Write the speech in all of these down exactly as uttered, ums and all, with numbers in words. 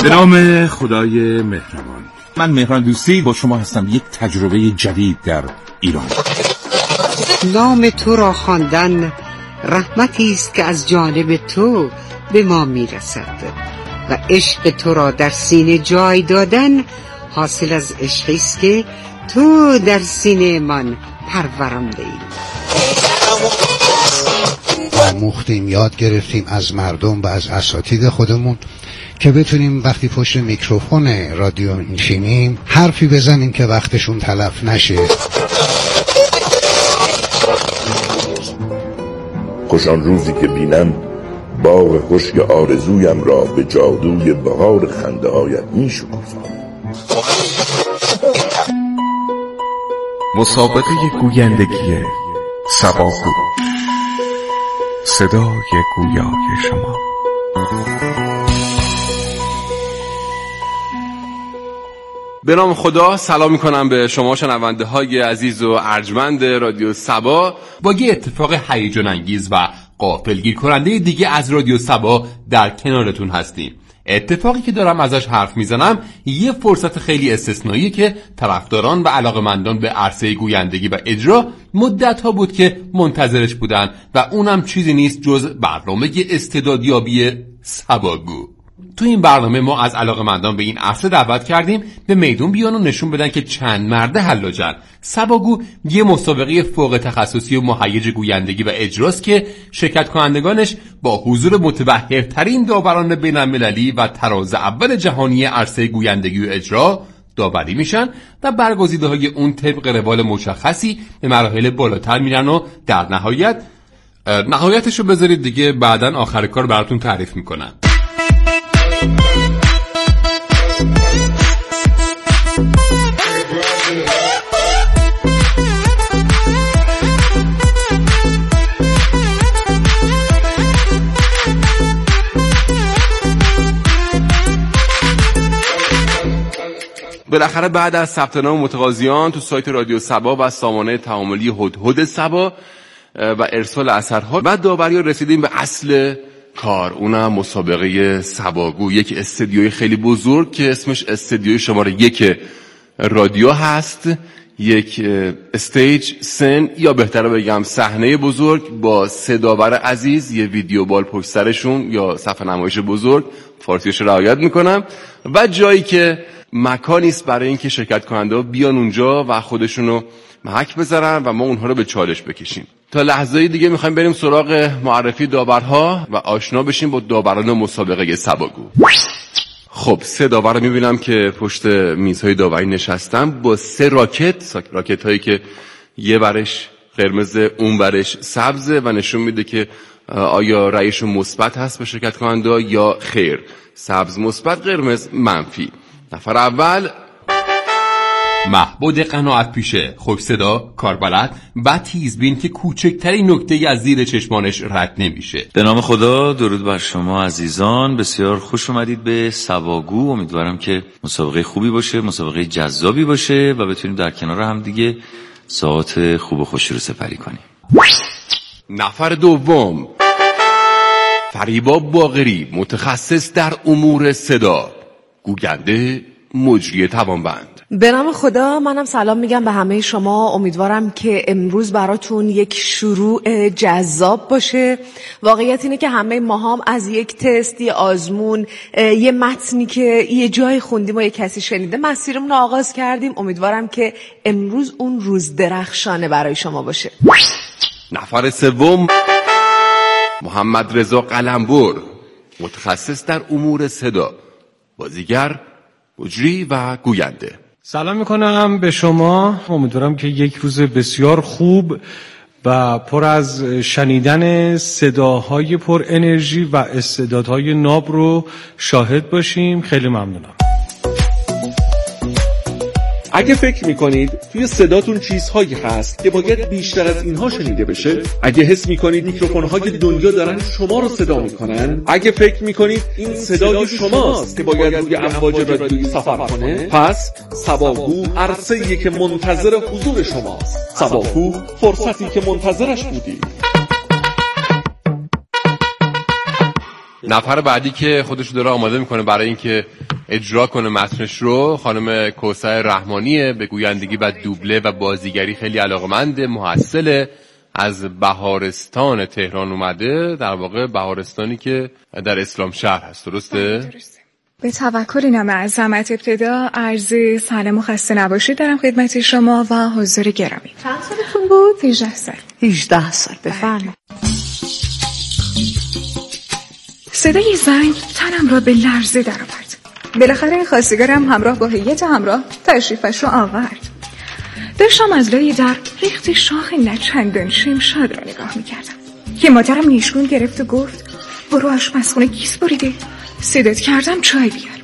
به نام خدای مهربان. من مهران دوستی با شما هستم. یک تجربه جدید در ایران. نام تو را خواندن رحمتی است که از جانب تو به ما میرسد و عشق تو را در سینه جای دادن حاصل از عشقی است که تو در سینه من پرورانده ای. آموختیم، یاد گرفتیم از مردم و از اساتید خودمون که بتونیم وقتی پشت میکروفون رادیو نشینیم حرفی بزنیم که وقتشون تلف نشه. خوش آن روزی که بینم باغ خشک آرزویم را به جادوی بهار خنده هایت می شکوفم. مسابقه گویندگی سباگو، صدای گویای شما. به نام خدا سلام میکنم به شما شنونده های عزیز و ارجمند رادیو سبا. با یه اتفاق هیجان انگیز و غافلگیر کننده دیگه از رادیو سبا در کنارتون هستیم. اتفاقی که دارم ازش حرف میزنم یه فرصت خیلی استثنائیه که طرفداران و علاقه‌مندان به عرصه گویندگی و اجرا مدت‌ها بود که منتظرش بودن و اونم چیزی نیست جز برنامه استعدادیابی سباگو. تو این برنامه ما از علاقه‌مندان به این عرصه دعوت کردیم به میدون بیان و نشون بدن که چند مرده حلاجن. سباگو یه مسابقه فوق تخصصی و مهیج گویندگی و اجراست که شرکت کنندگانش با حضور متبحرترین داوران بین‌المللی و تراز اول جهانی عرصه گویندگی و اجرا داوری میشن و برگزیده‌های اون طبق روال مشخصی به مراحل بالاتر میرن و در نهایت نهایتشو بذارید دیگه بعدن آخر کار براتون تعریف میکنن. بالاخره بعد از ثبت نام متقاضیان تو سایت رادیو سبا و سامانه تعاملی هدهد سبا و ارسال اثرها و داوری رسیدیم به اصل کار، اونم مسابقه سباگو، یک استدیوی خیلی بزرگ که اسمش استدیوی شماره یک رادیو هست. یک استیج، سن یا بهتره بگم صحنه بزرگ با سه داور عزیز، یه ویدیو بال پشت سرشون یا صفحه نمایش بزرگ، فارسیش رعایت میکنم، و جایی که مکانی است برای اینکه شرکت کننده بیان اونجا و خودشونو محک بذارن و ما اونها رو به چالش بکشیم. تا لحظه دیگه میخوایم بریم سراغ معرفی داورها و آشنا بشیم با داوران مسابقه سباگو. خب سه داور رو میبینم که پشت میزهای داوری نشستن با سه راکت، راکت هایی که یه برش قرمز اون برش سبزه و نشون میده که آیا رأیشون مثبت هست به شرکت کننده یا خیر. سبز مثبت، قرمز منفی. نفر اول محبود قناعت پیشه، خوش صدا، کاربلد و تیزبین که کوچکترین نکته از زیر چشمانش رد نمیشه. به نام خدا، درود بر شما عزیزان، بسیار خوش اومدید به سباگو. امیدوارم که مسابقه خوبی باشه، مسابقه جذابی باشه و بتونیم در کنار هم دیگه ساعات خوب و خوشی رو سپری کنیم. نفر دوم فریبا باقری، متخصص در امور صدا، گوینده، مجری توانبند. به نام خدا، منم سلام میگم به همه شما. امیدوارم که امروز براتون یک شروع جذاب باشه. واقعیت اینه که همه ما هم از یک تست، یه آزمون، یه متنی که یه جای خوندیم و یه کسی شنیده مسیرمون رو آغاز کردیم. امیدوارم که امروز اون روز درخشانه برای شما باشه. نفر سوم محمد رضا قلمبر، متخصص در امور صدا، بازیگر، مجری و گوینده. سلام میکنم به شما. امیدوارم که یک روز بسیار خوب و پر از شنیدن صداهای پر انرژی و استعدادهای ناب رو شاهد باشیم. خیلی ممنونم. اگه فکر میکنید توی صداتون چیزهایی هست که باید بیشتر از اینها شنیده بشه، اگه حس میکنید میکروفون‌های دنیا دارن شما رو صدا میکنن، اگه فکر میکنید این صدای شماست که باید روی امواج رادیویی سفر کنه، پس سباگو عرصه‌ایه که منتظر حضور شماست. سباگو فرصتی که منتظرش بودید. نفر بعدی که خودشو داره آماده میکنه برای اینکه اجرا کنه متنش رو خانم کوثر رحمانیه. به گویندگی و دوبله و بازیگری خیلی علاقمنده، محصله، از بهارستان تهران اومده، در واقع بهارستانی که در اسلام شهر هست. درسته؟ درسته. به توکل نام عظمت ابتدا عرض سلام و خسته نباشید دارم خدمت شما و حضور گرامی. چند سالتون بود؟ هجده سال. هجده سال. بفرمایید. صدای زنگ تنم را به لرزه درآورد. بالاخره خواستگارم همراه با هیئت همراه تشریفش را آورد. داشتم از لای در ریخت شاخ نچندان شمشاد را نگاه میکردم که مادرم نیشگون گرفت و گفت برو آشپزخونه گیس بریده، صدات کردم چای بیار.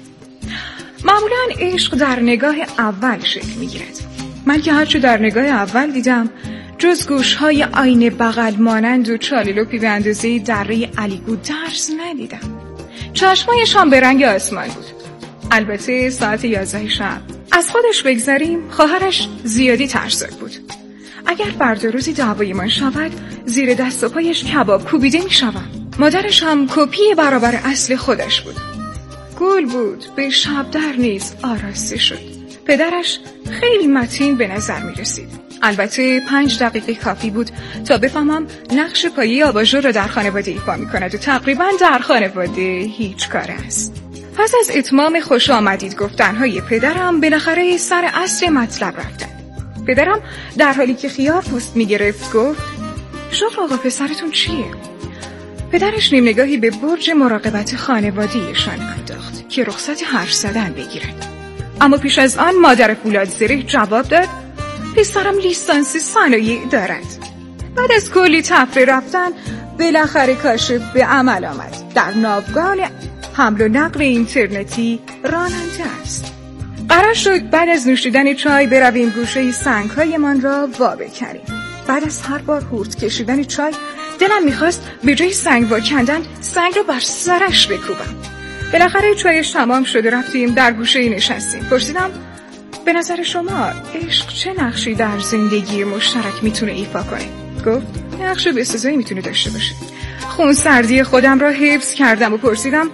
معمولا عشق در نگاه اول شکل میگیرد. من که هرچه در نگاه اول دیدم جز گوشهای آینه بغل مانند و چاللوپی به اندازه دره علیگو درس ندیدم. چشمایشان به رنگ آسمان بود. البته ساعت یازده شب. از خودش بگذاریم خواهرش زیادی ترسناک بود. اگر فردا روزی دعوایمان شود زیر دست و پایش کباب کوبیده می شوم. مادرش هم کپی برابر اصل خودش بود. گل بود، به شب در نیز آراسته شد. پدرش خیلی متین به نظر می رسید. البته پنج دقیقه کافی بود تا بفهمم نقش پایی آباژور را در خانواده ایفا می کند و تقریبا در خانواده هیچ کار است. پس از اتمام خوش آمدید گفتنهای پدرم بالاخره سر اصل مطلب رفتن. پدرم در حالی که خیار پوست می گرفت گفت شغل آقا پسرتون چیه؟ پدرش نیم نگاهی به برج مراقبت خانواده‌شان انداخت که رخصت حرف زدن بگیرن. اما پیش از آن مادر فولاد زره جواب داد پسرم لیسانس صنایع دارد. بعد از کلی تفره رفتن بالاخره کاشف به عمل آمد. در ناوگان حمل و نقل اینترنتی راننده است. قرار شد بعد از نوشیدن چای برویم گوشه سنگ‌هایمان را وا بکنیم. بعد از هر بار هورت کشیدن چای دلم میخواست به جای سنگ وا کندن سنگ را بر سرش بکوبم. بالاخره چایش تمام شده رفتیم در گوشه نشستیم. پرسیدم به نظر شما عشق چه نقشی در زندگی مشترک میتونه ایفا کنه؟ گفت نقش بسزایی میتونه داشته باشه. خون سردی خودم را حفظ کردم و پرسیدم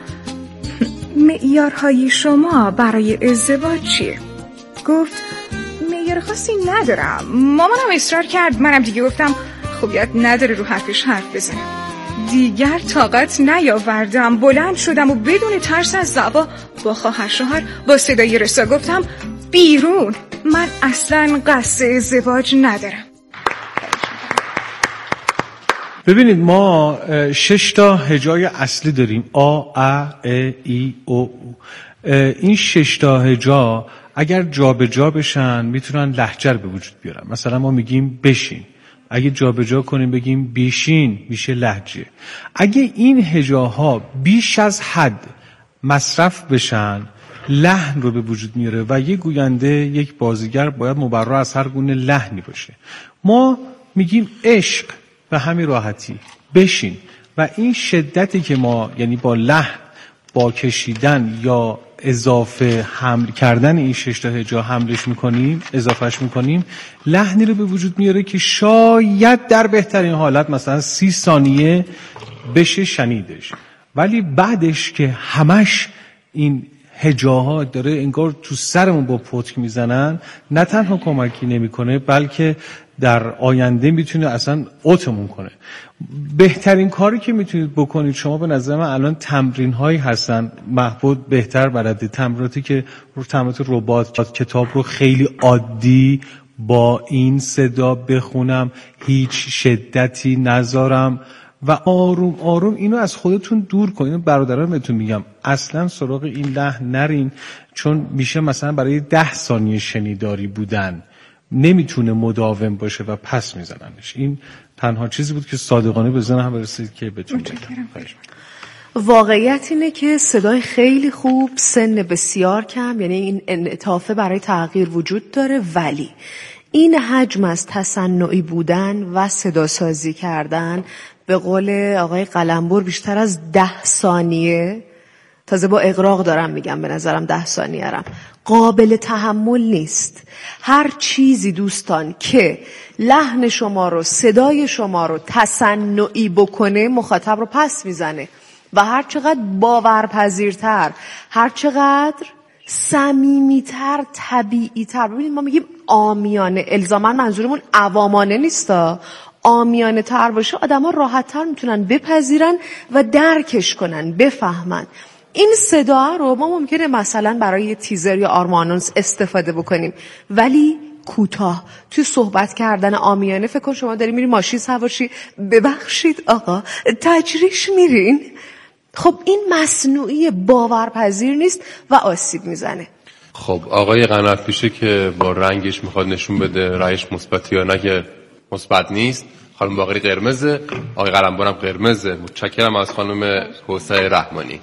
معیارهای شما برای ازدواج چیه؟ گفت معیار خاصی ندارم. مامانم اصرار کرد، منم دیگه گفتم خوبیت نداره رو حرفش حرف بزنم. دیگر طاقت نیاوردم، بلند شدم و بدون ترس از دعوا با خواهر شوهر با صدای رسا گفتم بیرون، من اصلا قصد ازدواج ندارم. ببینید ما شش تا هجای اصلی داریم، آ، ا، ا، ای، او. این شش تا هجا اگر جابجا جا بشن میتونن لهجه رو به وجود بیارن. مثلا ما میگیم بشین، اگه جابجا جا کنیم بگیم بیشین میشه لهجه. اگه این هجاها بیش از حد مصرف بشن لحن رو به وجود میاره و یک گوینده، یک بازیگر باید مبرا از هر گونه لحنی باشه. ما میگیم عشق به همین راحتی، بشین، و این شدتی که ما یعنی با لحن، با کشیدن یا اضافه حمل کردن این شش تا هجا حملش میکنیم، اضافهش میکنیم، لحنی رو به وجود میاره که شاید در بهترین حالت مثلا سی ثانیه بشه شنیدش، ولی بعدش که همش این هجاها داره انگار تو سرمون با پتک میزنن، نه تنها کمکی نمیکنه بلکه در آینده میتونه اصلا اوتمون کنه. بهترین کاری که میتونید بکنید شما، به نظر من الان تمرین هایی هستن، محبود بهتر بلده، تمریناتی که رو تمرینات ربات، کتاب رو خیلی عادی با این صدا بخونم، هیچ شدتی نذارم و آروم آروم اینو از خودتون دور کنید. برادران بهتون میگم اصلا سراغ این لحن نرین، چون میشه مثلا برای ده ثانیه شنیداری بودن نمیتونه مداوم باشه و پس میزننش. این تنها چیزی بود که صادقانه به ذهنم رسید که بهتون بگم. واقعیت اینه که صدای خیلی خوب، سن بسیار کم، یعنی این انعطافه برای تغییر وجود داره، ولی این حجم از تصنعی بودن و صدا سازی کردن به قول آقای قلمبر بیشتر از ده ثانیه، تازه با اغراق دارم میگم، به نظرم ده ثانیه رم قابل تحمل نیست. هر چیزی دوستان که لحن شما رو، صدای شما رو تصنعی بکنه مخاطب رو پس میزنه. و هر چقدر باورپذیرتر، هر چقدر صمیمیتر، طبیعیتر. ببینید ما میگیم عامیانه، الزاما منظورمون عوامانه نیستا، عامیانه تر باشه آدما راحت تر میتونن بپذیرن و درکش کنن، بفهمن. این صدا رو ما ممکنه مثلا برای یه تیزر یا آرمانونس استفاده بکنیم، ولی کوتاه. توی صحبت کردن عامیانه فکر کن شما داری میری ماشین سوارشی، ببخشید آقا تجریش میرین، خب این مصنوعی، باورپذیر نیست و آسیب میزنه. خب آقای قنات پیشه که با رنگش میخواد نشون بده رأیش مثبت یا نه که مثبت نیست. خانم باقری قرمزه، آقای قلمبرم قرمزه. متشکرم از خانم حسین رحمانی.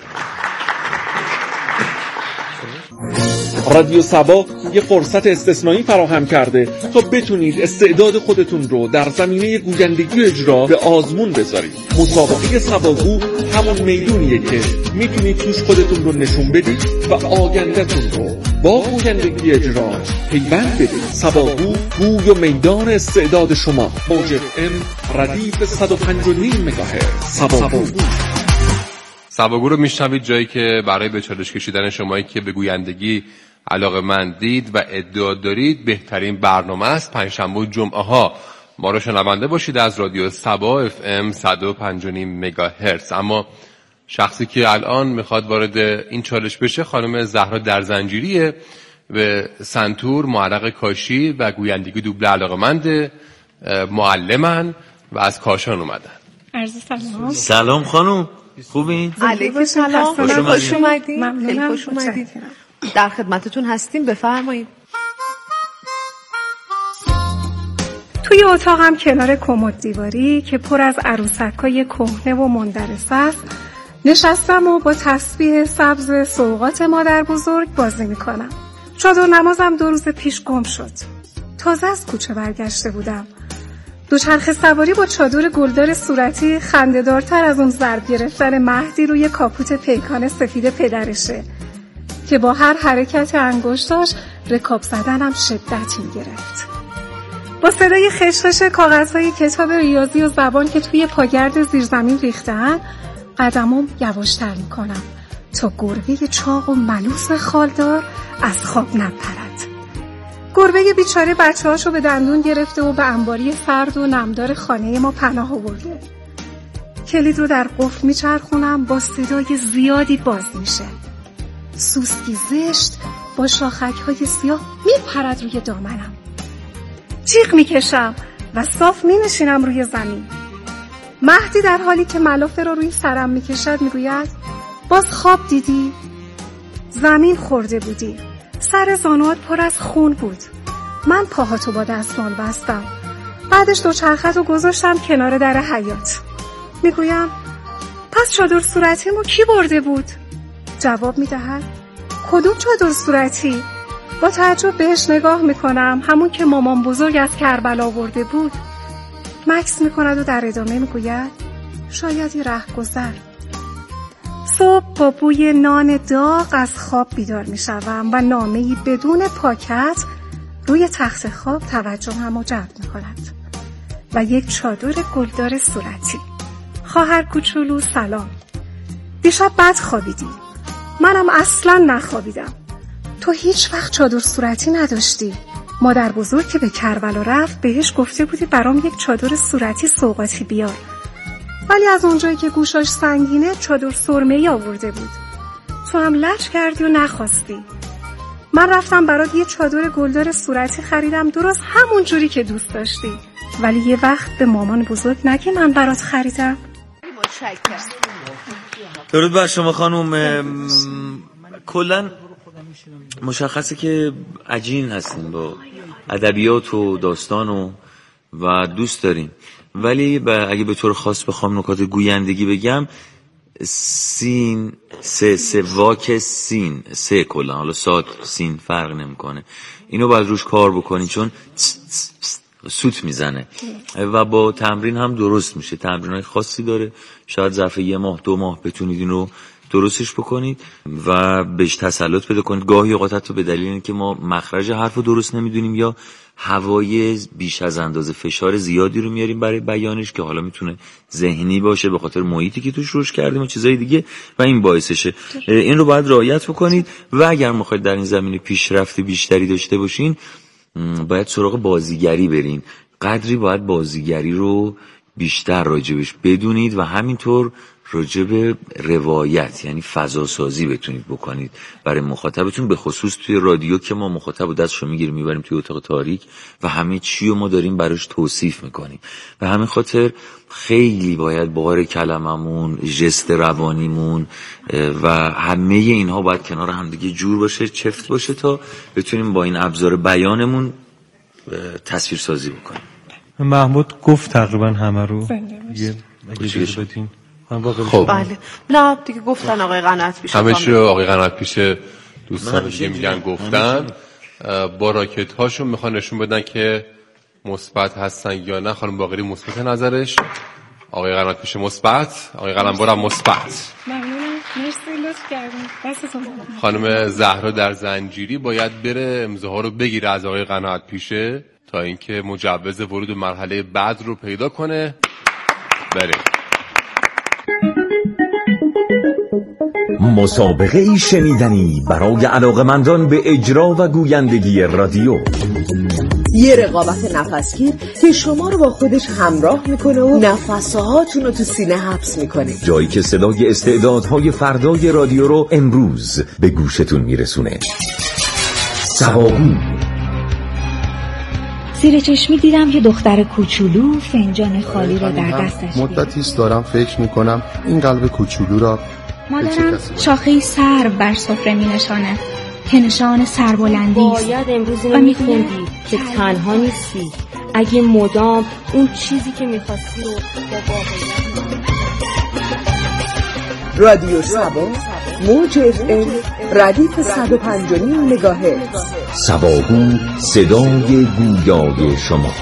رادیو سبا یه فرصت استثنایی فراهم کرده تا بتونید استعداد خودتون رو در زمینه گویندگی و اجرا به آزمون بذارید. مسابقه سباگو همون میدونیه که میتونید توش خودتون رو نشون بدید و آینده‌تون رو با گویندگی اجرا پیوند بدید. سباگو گوی و میدان استعداد شما. موج اف ام ردیف صد و پنج و نیم مگاهرتز. سباگو سباگو رو میشنوید جایی که برای به چالش کشیدن شمایی که به گویندگی علاقه‌مندید و ادعا دارید بهترین برنامه است. پنجشنبه و جمعه ها ما رو شنونده باشید از رادیو سبا اف ام صد و پنج و نیم مگاهرتز. اما شخصی که الان میخواد وارد این چالش بشه خانم زهرا درزنجیریه، به سنتور، معلق کاشی و گویندگی دوبله علاقه‌مند، معلمن و از کاشان اومدن. عرض سلام. سلام خانم، خوبین؟ علیکم سلام، خوش اومدین. خیلی خوش اومدین. در خدمتتون هستیم، بفرمایید. توی اتاقم کنار کمد دیواری که پر از عروسکای کهنه و مندرس است نشستم و با تسبیح سبز سوغات مادر بزرگ بازی میکنم. چادر نمازم دو روز پیش گم شد. تازه از کوچه برگشته بودم. دوچرخه سواری با چادر گلدار صورتی خنده‌دارتر از اون ضرب گرفتن مهدی روی کاپوت پیکان سفید پدرشه که با هر حرکت انگشتاش رکاب زدنم شدت می‌گرفت. با صدای خشخش کاغذهای کتاب ریاضی و زبان که توی پاگرد زیرزمین ریختن قدمم یواشتر می‌کنم تا گربه چاق و ملوس خالدار از خواب نپرد. گربه بیچاره بچه‌هاشو به دندون گرفته و به انباری سرد و نمدار خانه ما پناه آورده. کلید رو در قفل میچرخونم، با صدای زیادی باز میشه. سوسکی زشت با شاخک‌های سیاه میپرد روی دامنم. جیغ میکشم و صاف مینشینم روی زمین. مهدی در حالی که ملافه رو روی سرم میکشد میگوید باز خواب دیدی؟ زمین خورده بودی. سر زانوات پر از خون بود. من پاهاتو با دستمال بستم. بعدش دوچرخت رو گذاشتم کنار در حیاط. میگویم پس چادر صورتیمو کی برده بود؟ جواب میدهد کدوم چادر صورتی؟ با تعجب بهش نگاه میکنم، همون که مامان بزرگ از کربلا برده بود. مکس میکند و در ادامه میگوید شاید یه رهگذر. صبح با بوی نان داغ از خواب بیدار میشوم و نامه‌ای بدون پاکت روی تخت خواب توجهم رو جلب میکند و یک چادر گلدار صورتی. خواهر کوچولو سلام. دیشب بد خوابیدی. منم اصلا نخوابیدم. تو هیچ وقت چادر صورتی نداشتی. مادر بزرگ که به کربلا رفت بهش گفته بودی برام یک چادر صورتی سوغاتی بیار، ولی از اونجایی که گوشاش سنگینه چادر سرمه‌ای آورده بود. تو هم لج کردی و نخواستی. من رفتم برات یه چادر گلدار صورتی خریدم، درست همون جوری که دوست داشتی، ولی یه وقت به مامان بزرگ نگی من برات خریدم. متشکرم. درود بر شما خانم. کلاً مشخصه که عجین هستین با ادبیات و داستان و و دوست دارین، ولی اگه به طور خاص بخوام نکات گویندگی بگم، سین سه سه واک سین سه کلا، حالا ساد سین فرق نمیکنه، اینو باید روش کار بکنین چون سوت میزنه و با تمرین هم درست میشه. تمرینای خاصی داره، شاید ظرف یه ماه دو ماه بتونید این رو درستش بکنید و بهش تسلط پیدا کنید. گاهی اوقات حتی به دلیل اینکه ما مخرج حرف رو درست نمیدونیم یا هوای بیش از اندازه فشار زیادی رو میاریم برای بیانش که حالا میتونه ذهنی باشه به خاطر محیطی که توش روش کردیم و چیزای دیگه و این باعثشه. این رو باید رعایت بکنید و اگر میخواید در این زمینه پیشرفت بیشتری داشته باشین باید سراغ بازیگری برین. قدری باید بازیگری رو بیشتر راجبش بدونید و همینطور راجب روایت یعنی فضا سازی بتونید بکنید برای مخاطبتون، به خصوص توی رادیو که ما مخاطب و دستشو میگیریم میبریم توی اتاق تاریک و همه چی رو ما داریم براش توصیف میکنیم. به همین خاطر خیلی باید بار کلممون، ژست روانیمون و همه اینها باید کنار همدیگه جور باشه، چفت باشه تا بتونیم با این ابزار بیانمون تصویر سازی بکنیم. محمود گفت تقریبا همه رو. دیگه بدین. خب بله نه دیگه گفتن آقای قنات پیشه، همه چی آقای قنات پیشه دوستان دیگه میگن گفتن. با راکت هاشون میخوان نشون بدن که مثبت هستن یا نه. خانم باقری مثبت نظرش، آقای قنات پیشه مثبت، آقای قلمبر هم مثبت. ممنونم، مرسی، لطف کردین. دستتون درد. خانم زهرا در زنجیری باید بره امضاها رو بگیره از آقای قنات پیشه تا اینکه مجوز ورود به مرحله بعد رو پیدا کنه. بله. مسابقه ای شنیدنی برای علاقمندان به اجرا و گویندگی رادیو. یه رقابت نفسگیر که شما رو با خودش همراه میکنه و نفسهاتون رو تو سینه حبس میکنه، جایی که صدای استعدادهای فردای رادیو رو امروز به گوشتون میرسونه. سباگو. زیر چشمی دیدم یه دختر کوچولو فنجان خالی رو در دستش بود. مدتیست دارم فکر میکنم این قلب کوچولو را مادرم شاخه سر بر سفره می نشانه که نشان سربلندی است. باید امروز اینو میخوندی که تنها نیستی، اگه مدام اون چیزی که میخواستی رو با واقعیت. رادیو سبا موج اف ام ردیف صد و پنج و نیم مگاهرتز. سباگو، صدای گویای شما.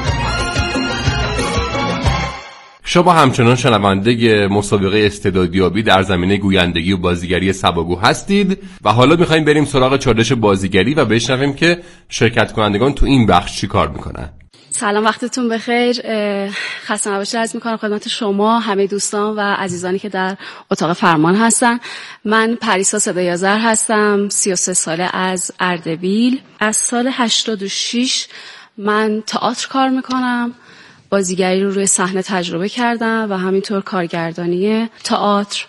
شما همچنان شنونده مسابقه استعدادیابی در زمینه گویندگی و بازیگری سباگو هستید و حالا میخوایم بریم سراغ چالش بازیگری و بشنویم که شرکت کنندگان تو این بخش چی کار میکنن. سلام، وقتتون بخیر. خسته نباشید عرض میکنم خدمت شما همه دوستان و عزیزانی که در اتاق فرمان هستن. من پریسا صدای آذر هستم، سی و سه ساله از اردبیل. از سال هشتاد و شش من تئاتر کار میکنم، بازیگری رو روی صحنه تجربه کردم و همینطور کارگردانی تئاتر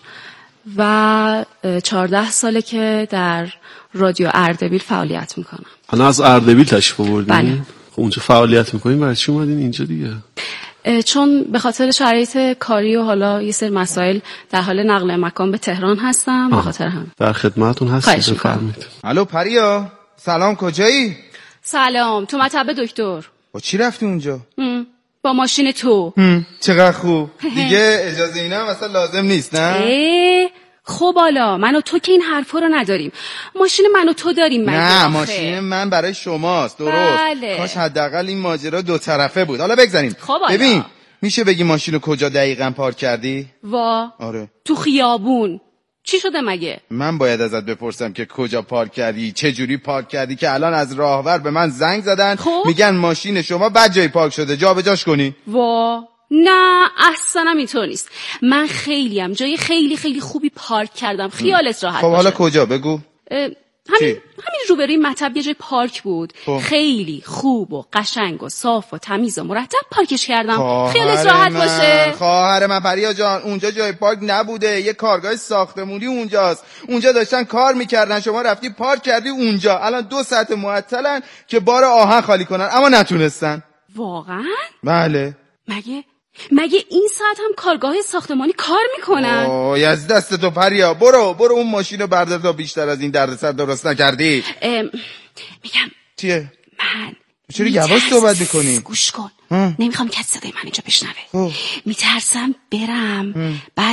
و چهارده ساله که در رادیو اردبیل فعالیت میکنم. حالا از اردبیل تشریف آوردین؟ بله. خب اونجا فعالیت میکنین، برای چی اومدین اینجا دیگه؟ چون به خاطر شرایط کاری و حالا یه سری مسائل در حال نقل مکان به تهران هستم، به خاطر هم. در خدمتتون هستم، بفرمایید. الو پریا، سلام، کجایی؟ سلام، تو مطب دکتر. با چی رفتی اونجا؟ هم. با ماشین تو. چقدر خوب. دیگه اجازه اینا مثلا لازم نیست نه؟ خب حالا من و تو که این حرفا رو نداریم. ماشین من و تو داریم مگه؟ نه، ماشین من برای شماست. درست. بله. کاش حداقل این ماجرا دو طرفه بود. حالا بگذاریم. خب ببین، میشه بگی ماشین رو کجا دقیقاً پارک کردی؟ وا. آره. تو خیابون. چی شده مگه؟ من باید ازت بپرسم که کجا پارک کردی، چه جوری پارک کردی که الان از راهور به من زنگ زدن خب؟ میگن ماشین شما بد جای پارک شده، جابجاش کنی؟ وا. نه اصلا اینطور نیست. من خیلی هم جای خیلی خیلی خوبی پارک کردم، خیالت راحت خب باشه. حالا کجا بگو؟ همین همین روبروی مطب یه جای پارک بود. خب. خیلی خوب و قشنگ و صاف و تمیز و مرتب پارکش کردم. خیالت راحت من. باشه. خواهر من پریا جان، اونجا جای پارک نبوده، یه کارگاه ساختمونی اونجاست. اونجا داشتن کار میکردن، شما رفتی پارک کردی اونجا. الان دو ساعت معطلن که بار آهن خالی کنن اما نتونستن. واقعا؟ بله. مگه مگه این ساعت هم کارگاه ساختمانی کار میکنن؟ اوه از دست تو پریا، برو برو اون ماشین رو بردار تا بیشتر از این دردسر درست نکردی. میگم چیه؟ من چرا یواش صحبت میکنی؟ گوش کن. نمیخوام که صدای من اینجا بشنوه. میترسم برم ام. بعد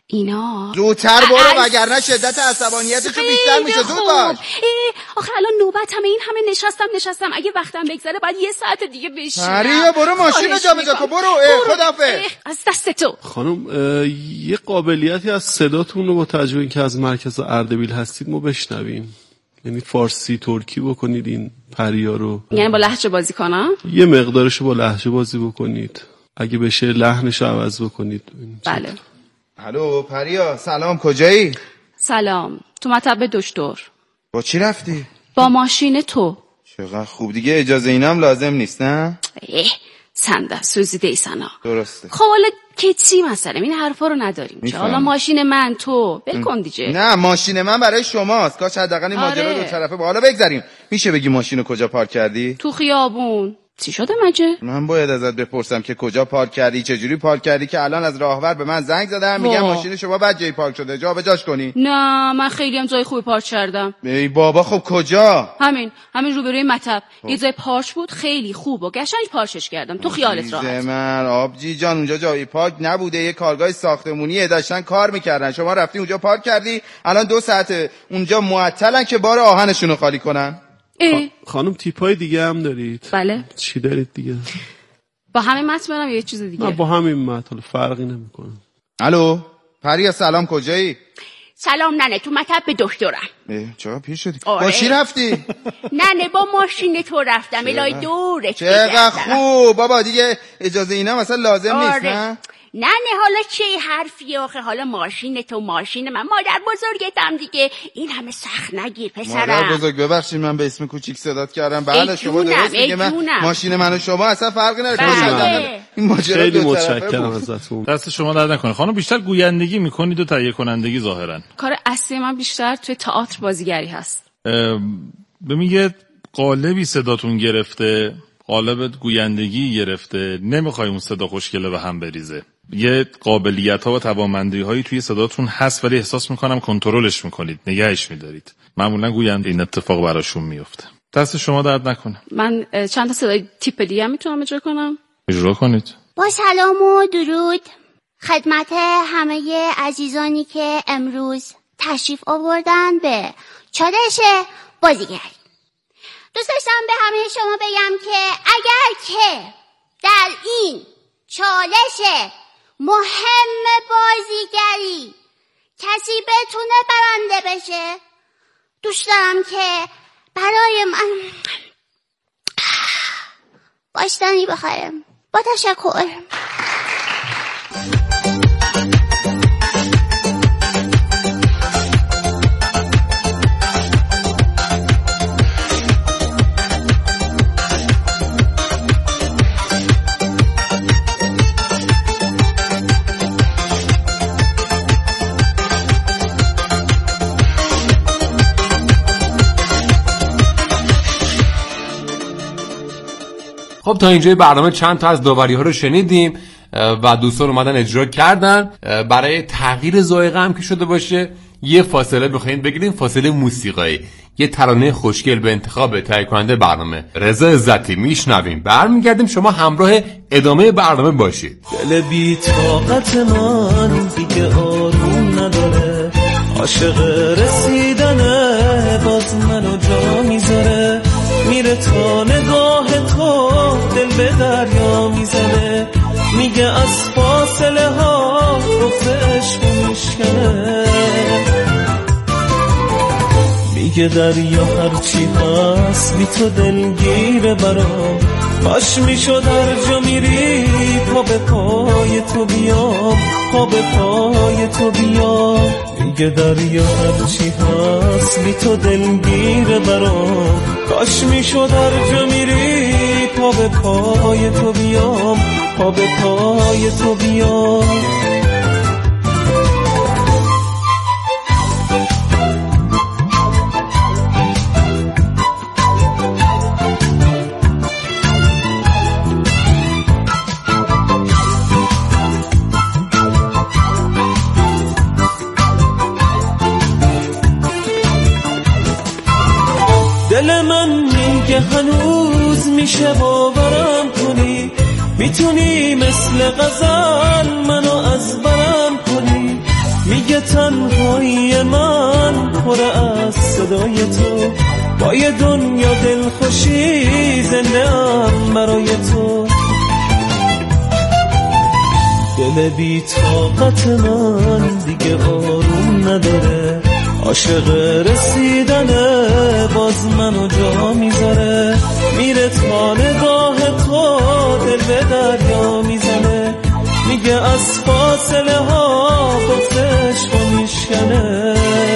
اینا زودتر برو وگرنه شدت عصبانیتشو بیشتر میشه. زود باش. آخه الان نوبت همه این همه نشستم نشستم اگه وقتم بگذره بعد یه ساعت دیگه بشینم. پریا برو ماشین جا بذار که برو. خدافظ. از دست تو. خانم یه قابلیتی از صداتون رو با توجه اینکه از مرکز اردبیل هستید ما بشنویم. یعنی فارسی ترکی بکنید این پریا رو. یعنی با لهجه بازی کنم؟ یه مقدارشو با لهجه بازی بکنید. اگه بشه لحنشو عوض بکنید. بله. الو پریا سلام، کجایی؟ سلام، تو مطب دکتر. با چی رفتی؟ با ماشین تو. چقدر خوب، دیگه اجازه اینم لازم نیست نه؟ اه سنده سوزیده ای سنا. درسته. خب حالا که چی مثلا این حرفا رو نداریم چه حالا ماشین من تو بکن دیگه. نه ماشین من برای شماست، کاش حداقل این ماجرا دو طرفه با حالا بگذریم. میشه بگی ماشینو کجا پارک کردی؟ تو خیابون. چی شده مجه؟ من باید ازت بپرسم که کجا پارک کردی، چجوری پارک کردی که الان از راهور به من زنگ زدن میگن ماشین شما بعد جای پارک شده، جا به جاش کنی. نه من خیلی هم جای خوبی پارک کردم. ای بابا خب کجا؟ همین همین روبروی مطب یه جای پارک بود خیلی خوب و قشنگ پارکش کردم تو خیالت راحت. من آبجی جان اونجا جای پارک نبوده، یه کارگاه ساختمونی داشتن کار میکردن، شما رفتی اونجا پارک کردی، الان دو ساعته اونجا معطلن که بار آهنشون رو خالی کنن. خانم تیپای دیگه هم دارید؟ بله. چی دارید دیگه؟ با همین متن برم یا یه چیز دیگه؟ نه با همین متن فرقی نمیکنه. الو پریا سلام، کجایی؟ سلام ننه تو مطب دکترم. چرا پیر شدی؟ آره. با چی رفتی؟ ننه با ماشین تو رفتم الهی دورت چقدر خوب بابا، دیگه اجازه اینا مثلا لازم آره. نیست نه؟ نه نه حالا چه حرفی آخه، حالا ماشین تو ماشین من، مادر بزرگتم دیگه، این همه سخت نگیر پسرم. مادر بزرگ ببخشید من به اسم کوچیک صدات کردم. بله شما درست میگه، من ماشین من و شما اصلا فرقی نداره. این ماجرا خیلی متشکرم ازتون. دست شما درد نکنه خانم. بیشتر گویندگی میکنید و تهیه کنندگی ظاهرا. کار اصلی من بیشتر توی تئاتر بازیگری هست. به میگه قالبی صداتون گرفته، قالبت گویندگی گرفته، نمیخوای اون صدا خوشگله به هم بریزه. یه قابلیت ها و توانمندی هایی توی صداتون هست ولی احساس میکنم کنترلش میکنید، نگهش میدارید. معمولا گوینده این اتفاق براشون میفته. دست شما درد نکنه. من چند تا صدای تیپ دیگه هم میتونم اجرا کنم. اجرا کنید. با سلام و درود خدمت همه عزیزانی که امروز تشریف آوردن به چالش بازیگری. دوست داشتم به همه شما بگم که اگر که در این چالش مهم بازیگری کسی بتونه برنده بشه، دوست دارم که برای من باشتنی بخرم. با تشکر. خب تا اینجای برنامه چند تا از داوری‌ها رو شنیدیم و دوستان اومدن اجرا کردن. برای تغییر ذائقه هم که شده باشه یه فاصله بخواید بگیریم، فاصله موسیقایی. یه ترانه خوشگل به انتخاب تهیه کننده برنامه رضا عزتی میشنویم، برمیگردیم. شما همراه ادامه برنامه باشید. دل بی طاقت من دیگه آروم نداره، عاشق رسیدنه باز منو جا میذاره، میره تا نگاه تو دل به دریا میزنه، میگه از فاصله ها رفتش میشکنه، میگه دریا هرچی هست بی تو دلگیره برام، باش میشد هر جا میری پا به پای تو بیام، پا به پای تو بیام، میگه دریا هرچی هست بی تو دلگیره برام، کاش میشد هر جا میری پا به پای تو بیام، پا به پای تو بیام. دل من میگه هنوز میشه باورم کنی، میتونی مثل غزل منو از برم کنی. میگه تنهایی من پر از صدای تو، با یه دنیا دلخوشی زنده ام برای تو. دل بی طاقت من دیگه آروم نداره، عاشق رسیدنه باز منو جا میذاره. میره تا نگاه تو دل به دریا میزنه، میگه از فاصله ها بغزش رو میشکنه.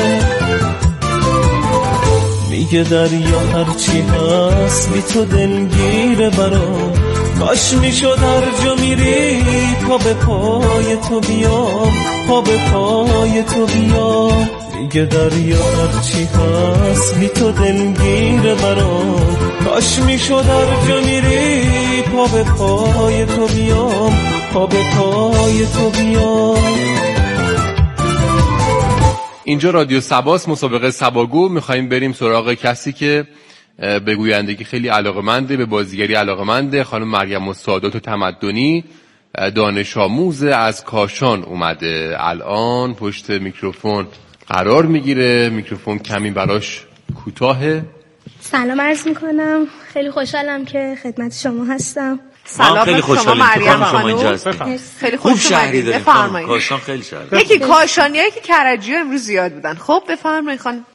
میگه دریا هرچی هست بی تو دلگیره برام، کاش میشد هر جا میری پا به پای تو بیام، پا به پای تو بیام. میگه دریا هرچی هست بی تو دلگیره برام، کاش میشد هر جا میری پا به پای تو بیام، پا به پای تو بیام. اینجا رادیو سباست، مسابقه سباگو. میخواییم بریم سراغ کسی که به گویندگی خیلی علاقه‌منده، به بازیگری علاقه‌منده. خانم مریم السادات تمدنی، دانش آموز از کاشان، اومده الان پشت میکروفون قرار میگیره. میکروفون کمی براش کوتاهه. سلام عرض میکنم، خیلی خوشحالم که خدمت شما هستم. سلام خیلی خوشحالم مریم شما اینجا هستید. خیلی خوب خوش شهری اومدید. داریم. بفرمایید. کاشان خیلی شهر. یکی کاشانیایی که کرجی امروز زیاد بودن. خب بفرمایید خانم.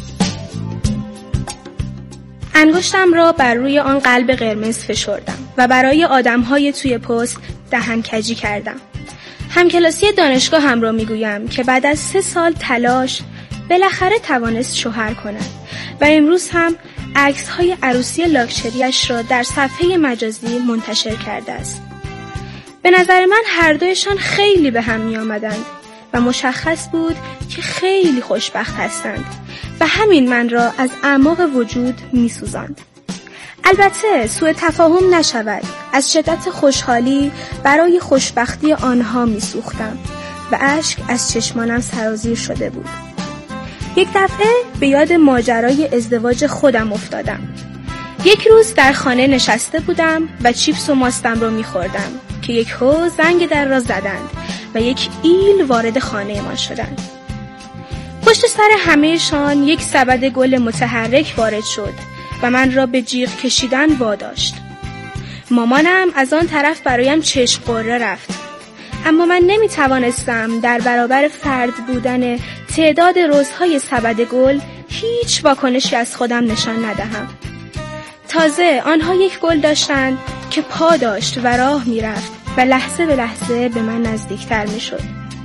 انگشتم را بر روی آن قلب قرمز فشردم و برای آدم‌های توی پست دهن کجی کردم. همکلاسی دانشگاه هم را میگویم که بعد از سه سال تلاش بالاخره توانست شوهر کند و امروز هم عکس‌های عروسی لاکچریش را در صفحه مجازی منتشر کرده است. به نظر من هر دویشان خیلی به هم می آمدند و مشخص بود که خیلی خوشبخت هستند و همین من را از اعماق وجود می سوزاند. البته سوء تفاهم نشود، از شدت خوشحالی برای خوشبختی آنها می سوختم و اشک از چشمانم سرازیر شده بود. یک دفعه به یاد ماجرای ازدواج خودم افتادم. یک روز در خانه نشسته بودم و چیپس و ماستم رو می‌خوردم که یک هو زنگ در را زدند و یک ایل وارد خانه ما شدند. پشت سر همه‌شان یک سبد گل متحرک وارد شد و من را به جیغ کشیدن واداشت. مامانم از آن طرف برایم چشم قره رفت، اما من نمی توانستم در برابر فرد بودن تعداد رزهای سبد گل هیچ واکنشی از خودم نشان ندهم. تازه آنها یک گل داشتند که پا داشت و راه می رفت و لحظه به لحظه به من نزدیکتر می شد.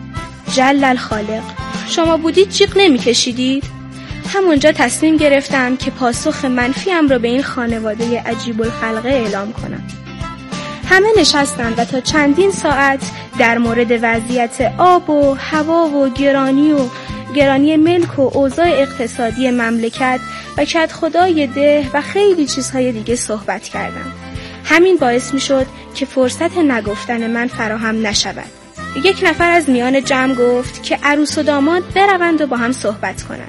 جل الخالق، شما بودید جیغ نمی کشیدید؟ همونجا تصمیم گرفتم که پاسخ منفیم را به این خانواده عجیب الخلقه اعلام کنم. همه نشستند و تا چندین ساعت در مورد وضعیت آب و هوا و گرانی و گرانی ملک و اوضاع اقتصادی مملکت و کدخدای ده و خیلی چیزهای دیگه صحبت کردند. همین باعث می شد که فرصت نگفتن من فراهم نشود. یک نفر از میان جمع گفت که عروس و داماد بروند و با هم صحبت کنند.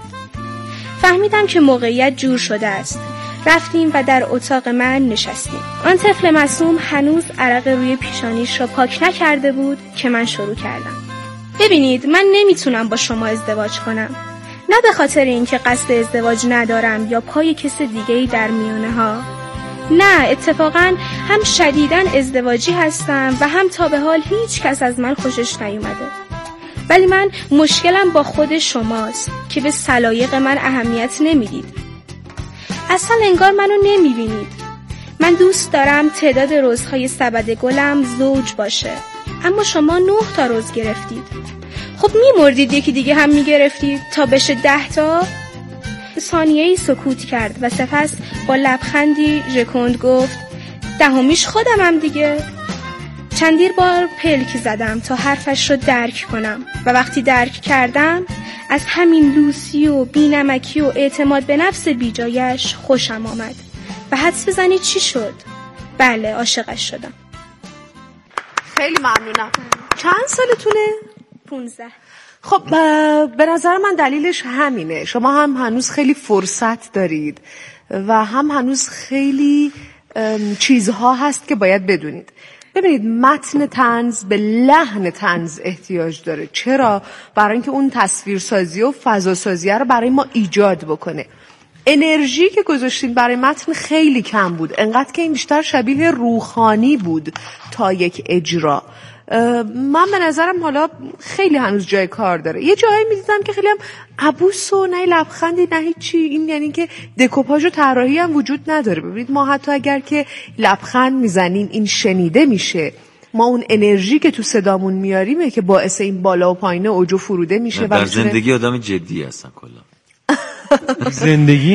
فهمیدم که موقعیت جور شده است. رفتیم و در اتاق من نشستیم. آن طفل معصوم هنوز عرق روی پیشانیش را پاک نکرده بود که من شروع کردم. ببینید، من نمیتونم با شما ازدواج کنم. نه به خاطر اینکه قصد ازدواج ندارم یا پای کس دیگه‌ای در میانه ها. نه، اتفاقاً هم شدیداً ازدواجی هستم و هم تا به حال هیچ کس از من خوشش نیومده. ولی من مشکلم با خود شماست که به سلایق من اهمیت نمیدید. اصلا انگار منو نمیبینید. من دوست دارم تعداد رزهای سبد گلم زوج باشه، اما شما نه تا رز گرفتید. خب میمردید یکی دیگه هم میگرفتید تا بشه ده تا؟ ثانیه‌ای سکوت کرد و سپس با لبخندی ژکوند گفت دهمیش خودمم دیگه. چندین بار پلک زدم تا حرفش رو درک کنم و وقتی درک کردم از همین لوسی و بینمکی و اعتماد به نفس بیجایش خوشم آمد و حدس بزنید چی شد؟ بله، عاشقش شدم. خیلی ممنونم. چند سالتونه؟ پونزده. خب به نظر من دلیلش همینه. شما هم هنوز خیلی فرصت دارید و هم هنوز خیلی چیزها هست که باید بدونید. ببینید متن طنز به لحن طنز احتیاج داره. چرا؟ برای اینکه اون تصویرسازی و فضاسازی رو برای ما ایجاد بکنه. انرژی که گذاشتین برای متن خیلی کم بود، انقدر که این بیشتر شبیه روحانی بود تا یک اجرا. من به نظرم حالا خیلی هنوز جای کار داره. یه جایی میدیدم که خیلی هم عبوس و نه لبخندی نه هیچی. این یعنی که دکوپاژ و طراحی هم وجود نداره. ببینید ما حتی اگر که لبخند میزنیم این شنیده میشه، ما اون انرژی که تو صدامون میاریمه که باعث این بالا و پایین اوج و فروده میشه. در زندگی آدم جدی هستن کلا. زندگی